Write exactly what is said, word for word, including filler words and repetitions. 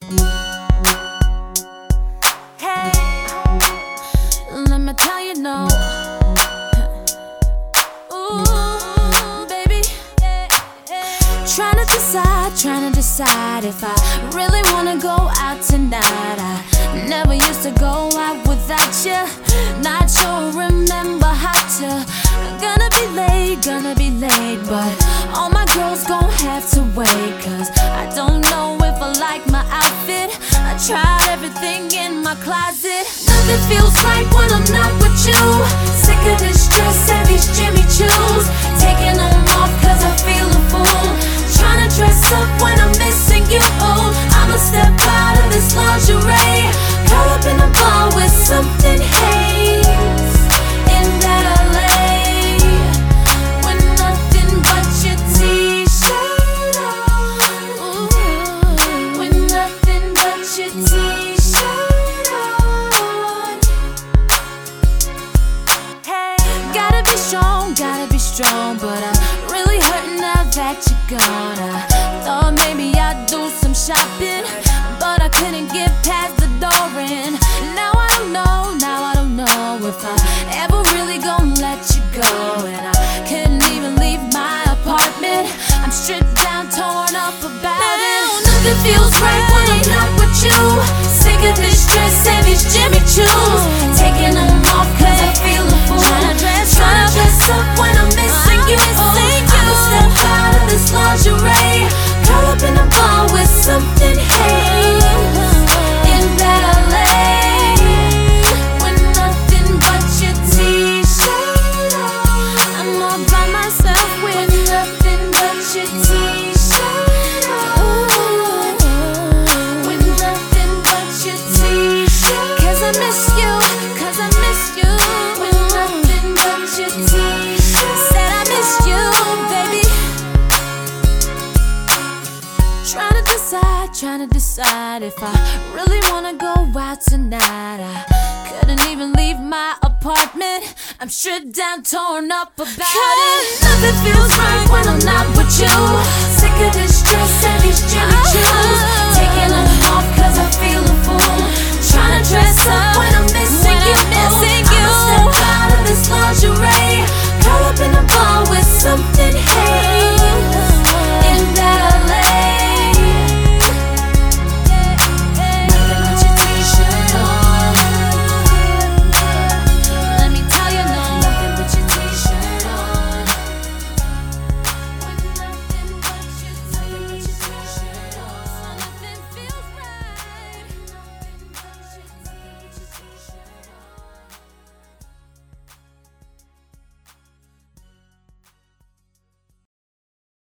Hey, let me tell you no. Ooh, baby. Trying to decide, trying to decide if I really wanna go out tonight. I never used to go out without you. Not sure, remember how to. Gonna be late, gonna be late, but all my girls gon' have to wait. Cause I don't know if I like my outfit. I tried everything in my closet. Nothing feels right when I'm not with you. Sick of this dress and these Jimmy Choos. Taking them off cause I feel a fool. Trying to dress up when I'm missing you. I'ma step out of this lingerie. Curl up in a bar with something haze in that L A, with nothing but your t-shirt on. Ooh, with nothing but your t-shirt on. Hey, gotta be strong, gotta be strong, but I'm really hurting now that you're gone. I thought maybe I'd do some shopping, but I couldn't get past the door. And now I don't know, now I don't know if I ever really gon' let you go. And I couldn't even leave my apartment. I'm stripped down, torn up about it. Nothing feels right when I'm not with you. Sick of this dress and these Jimmy Choos. Taking them off cause I feel a fool. Tryna dress, tryna dress up when I'm missing you. I'ma step out of this lingerie. Curl up in a bar with something haze in that L A, with nothing but your t-shirt on. I'm all by myself with nothing but your t-shirt on. With nothing but your t-shirt. Cause I miss you, cause I miss you. With nothing but your t-shirt. Said I miss you, baby. Trying to decide, trying to decide if I really wanna go out tonight. I couldn't even leave my apartment. I'm stripped down, torn up about it. Nothing feels right when I'm not with you. Sick of this dress and these Jimmy Choos.